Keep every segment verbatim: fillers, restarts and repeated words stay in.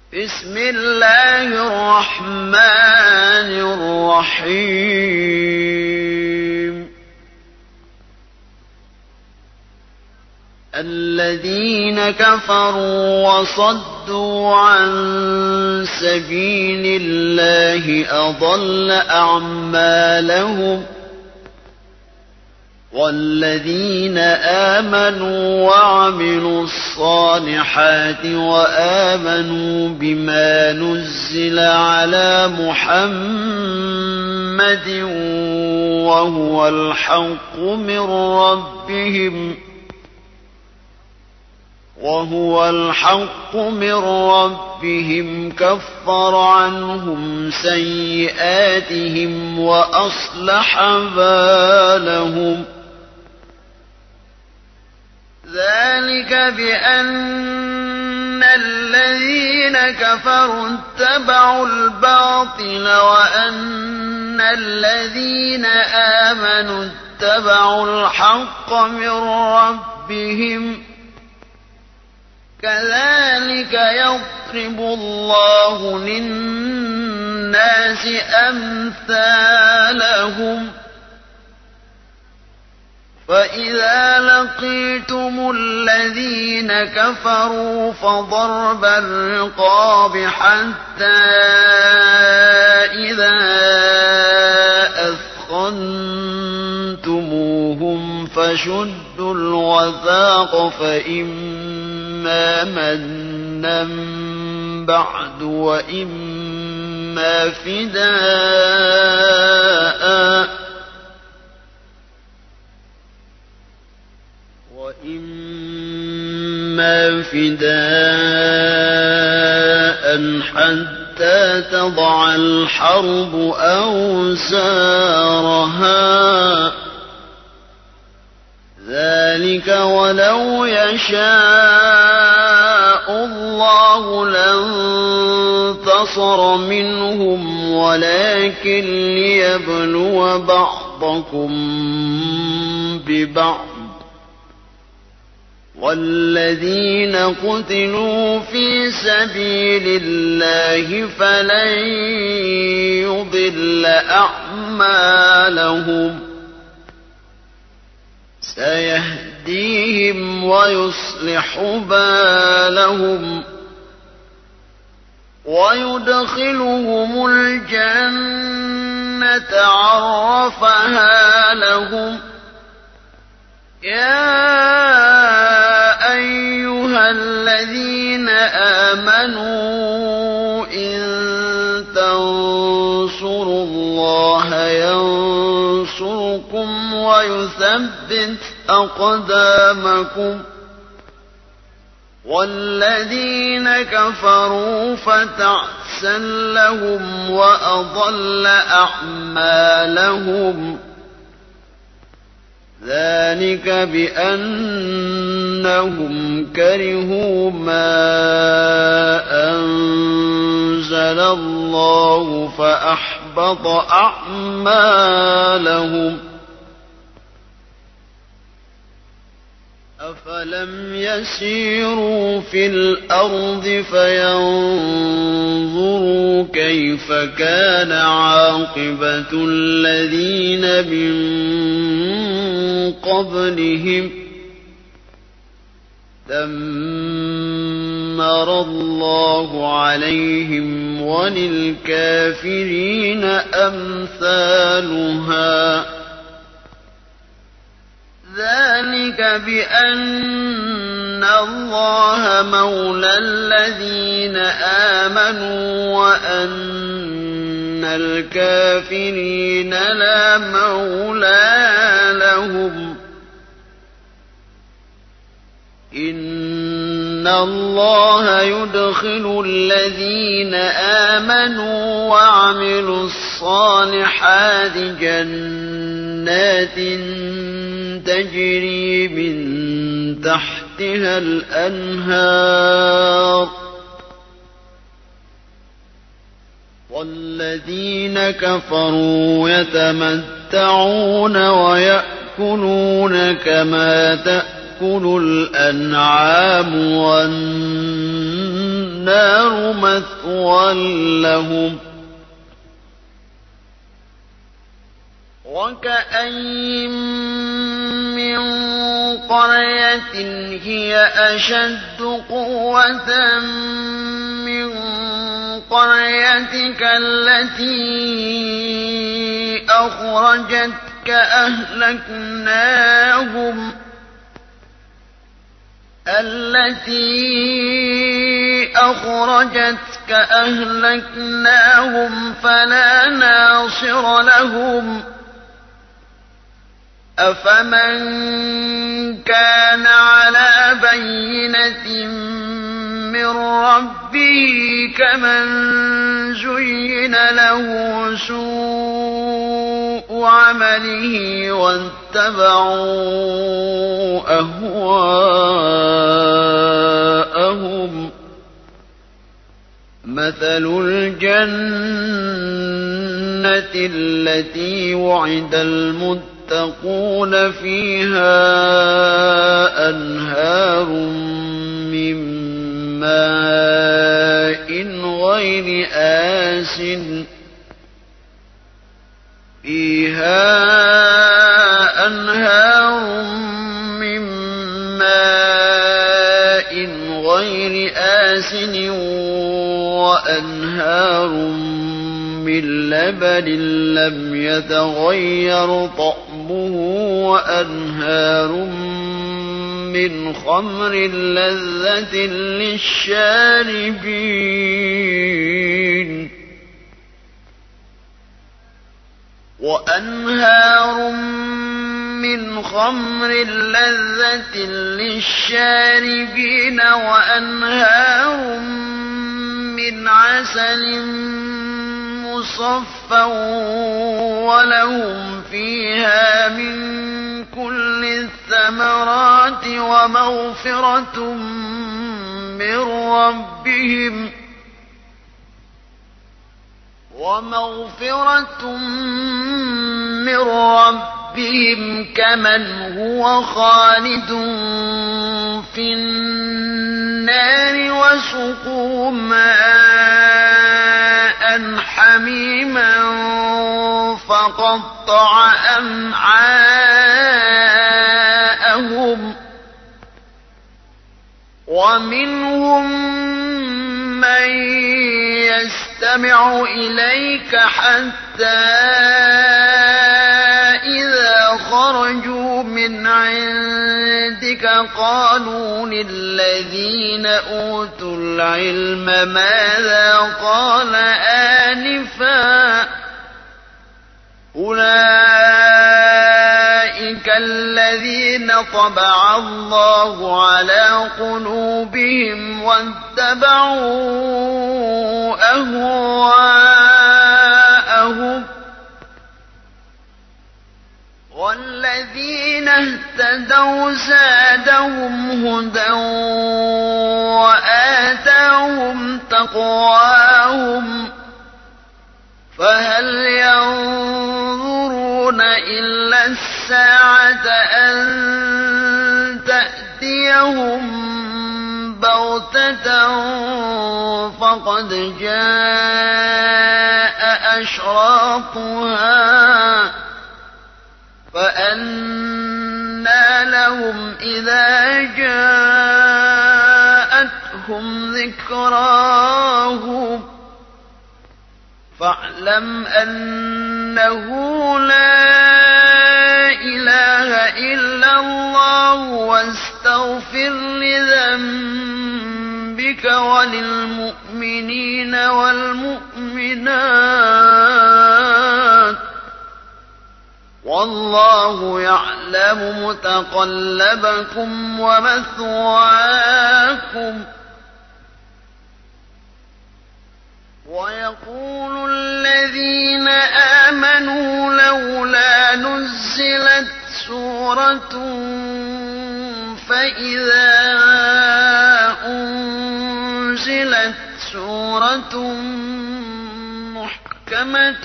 بسم الله الرحمن الرحيم الذين كفروا وصدوا عن سبيل الله أضل أعمالهم والذين آمنوا وعملوا الصالحات وآمنوا بما نزل على محمد وهو الحق من ربهم وهو الحق من ربهم كفر عنهم سيئاتهم وأصلح بالهم ذلك بأن الذين كفروا اتبعوا الباطل وأن الذين آمنوا اتبعوا الحق من ربهم كذلك يضرب الله للناس أمثالهم فإذا لقيتم الذين كفروا فضرب الرقاب حتى إذا أثخنتموهم فشدوا الوثاق فإما منا بعد وإما فداء وإما فداء حتى تضع الحرب أوزارها ذلك ولو يشاء الله لانتصر منهم ولكن ليبلو بعضكم ببعض والذين قتلوا في سبيل الله فلن يضل أعمالهم سيهديهم ويصلح بالهم ويدخلهم الجنة عرفها لهم يا أيها الذين آمنوا إن تنصروا الله ينصركم ويثبت أقدامكم والذين كفروا فتعسا لهم وأضل أعمالهم ذلك بأنهم كرهوا ما أنزل الله فأحبط أعمالهم أفلم يسيروا في الأرض فينظروا كيف كان عاقبة الذين من قبلهم دمر الله عليهم وللكافرين أمثالها ذلك بأن الله مولى الذين آمنوا وأن الكافرين لا مولى لهم إن الله يدخل الذين آمنوا وعملوا الصالحات جنات تجري من تحتها الأنهار والذين كفروا يتمتعون ويأكلون كما تأكل الأنعام والنار فالنار مثوى لهم وكأين من قرية هي أشد قوة من قريتك التي أخرجتك أهلكناهم التي أخرجتك أهلكناهم فلا ناصر لهم أفمن كان على بينة من ربه كمن زين له سوء عمله واتبعوا أهواءهم مثل الجنة التي وعد المتقون تكون فيها أنهار من ماء غير آسن فيها أنهار من ماء غير آسن وأنهار من لبن لم يتغير طعمه وأنهار من خمر لذة للشاربين وأنهار من خمر لذة للشاربين وأنهار من عسل مصفى ولهم فيها من كل الثمرات ومغفرة من ربهم ومغفرة من ربهم كمن هو خالد في النار وسقوا ماء حميما فقطع أمعاءهم ومنهم من يستمع إليك حتى إذا خرجوا من عندك قالوا للذين أوتوا العلم ماذا قال آنفا أولئك الذين طبع الله على قلوبهم واتبعوا أهواءهم والذين اهتدوا زادهم هدى وآتاهم تقواهم فهل ينظرون إلا الساعة أن تأتيهم بغتة فقد جاء أشراطها فأنى لهم إذا جاءتهم ذكراهم فاعلم أنه لا إله إلا الله واستغفر لذنبك وللمؤمنين والمؤمنات والله يعلم متقلبكم ومثواكم ويقول الذين آمنوا لولا نزلت سورة فإذا أنزلت سورة محكمة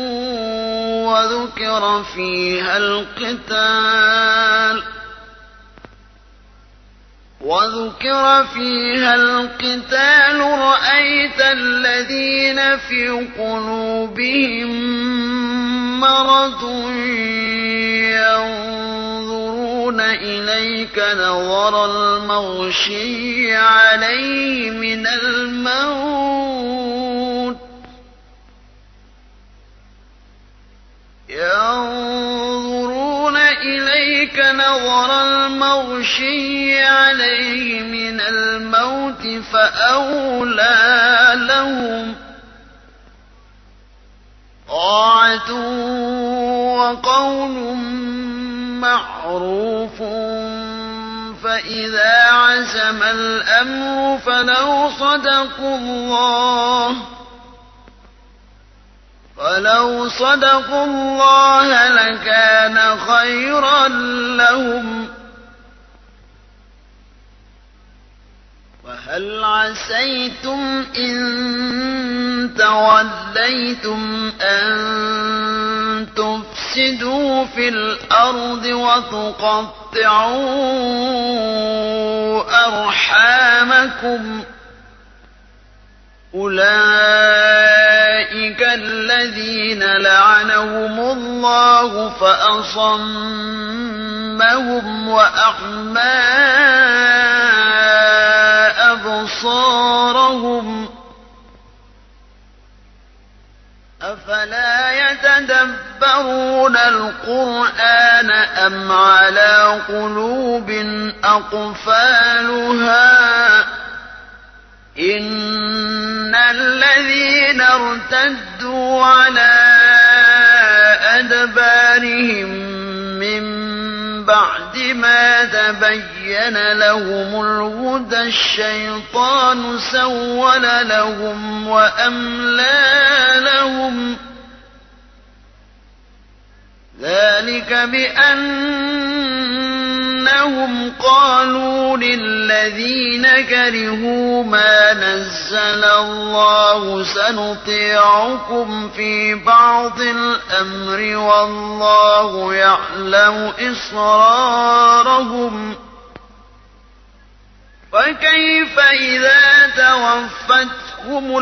وذكر فيها القتال وذكر فيها القتال رأيت الذين في قلوبهم مرض ينظرون إليك نظر المغشي عليه من الموت ينظرون إليك نظر المغشي عليه من الموت فأولى لهم طاعة وقول معروف فإذا عزم الأمر فلو صدقوا الله فلو صدقوا الله لكان خيرا لهم وهل عسيتم إن توليتم أن تفسدوا في الأرض وتقطعوا أرحامكم أولئك الذين لعنهم الله فأصمهم وأعمى أبصارهم أفلا يتدبرون القرآن أم على قلوب أقفالها إن الذين ارتدوا على أدبارهم من بعد ما تبين لهم الهدى الشيطان سول لهم وأملى لهم ذلك بأنهم قالوا للذين كرهوا ما نزل الله سنطيعكم في بعض الأمر والله يعلم إسرارهم فكيف إذا توفتهم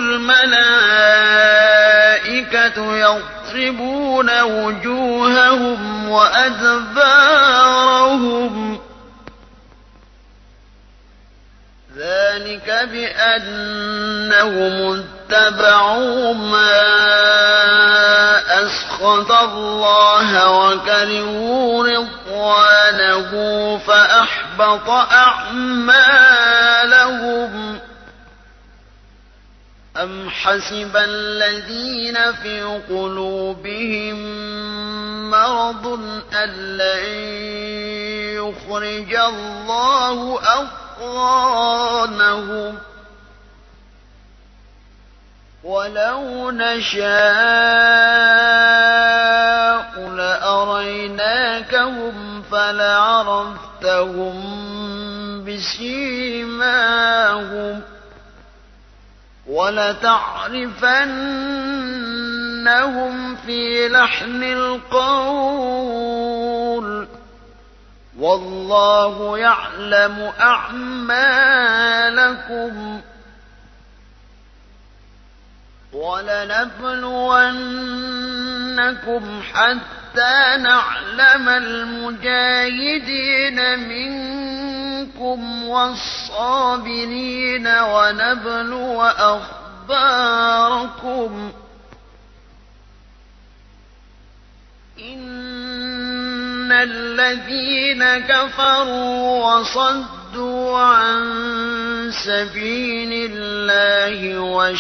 الملائكة يضربون وجوههم وأدبارهم ذلك بأنهم اتبعوا ما أسخط الله وكرهوا رضوانه فأحبط أعمالهم أم حسب الذين في قلوبهم مرض أن لن يخرج الله أضغانهم ولو نشاء لأريناكهم فلعرفتهم بسيماهم ولتعرفنهم في لحن القول والله يعلم أعمالكم ولنبلونكم حتى نعلم المجاهدين منكم والصابرين ونبلو أخباركم إن الذين كفروا وصدوا عن سبيل الله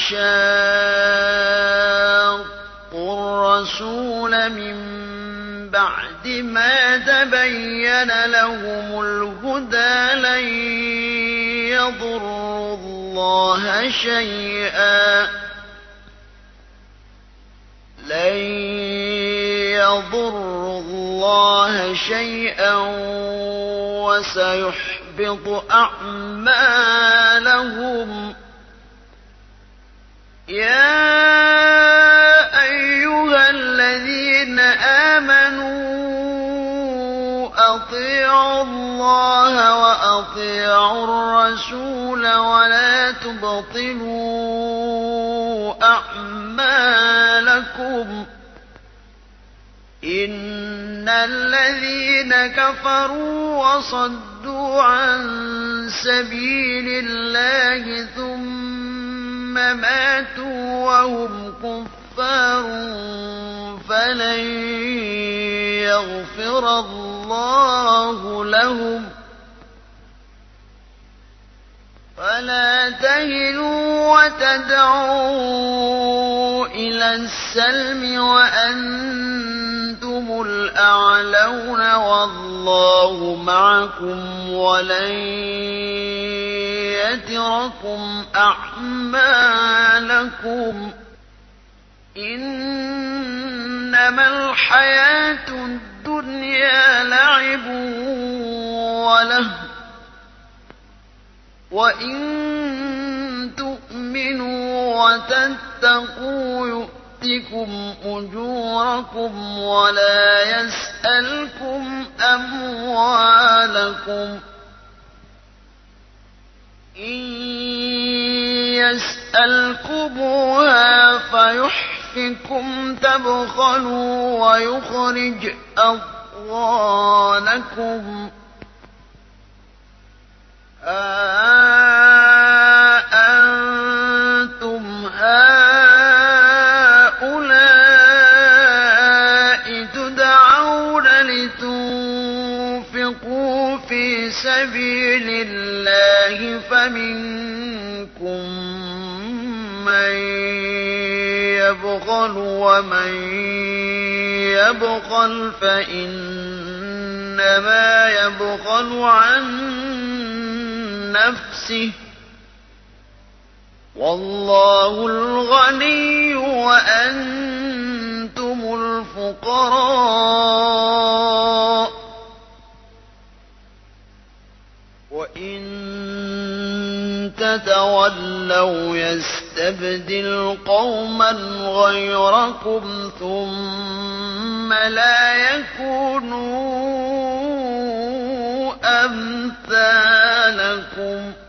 وشاقوا الرسول من بعد ما تبين لهم الهدى لن يضروا الله شيئا لن يضروا الله شيئا وسيحبط أعمالهم يا أيها الذين آمنوا أطيعوا الله وأطيعوا تبطلوا أعمالكم إن الذين كفروا وصدوا عن سبيل الله ثم ماتوا وهم كفار فلن يغفر الله لهم فلا تهنوا وتدعوا إلى السلم وأنتم الأعلون والله معكم ولن يتركم أعمالكم إنما الحياة الدنيا لعب وله وإن تؤمنوا وتتقوا يؤتكم أجوركم ولا يسألكم أموالكم إن يسألكموها فيحفكم تبخلوا ويخرج أضغانكم أأنتم هؤلاء تدعون لتنفقوا في سبيل الله فمنكم من يبخل ومن يبخل فإنما يبخل عن نفسه والله الغني وأنتم الفقراء وإن تتولوا يستبدل قوما غيركم ثم لا يكونوا أمثالكم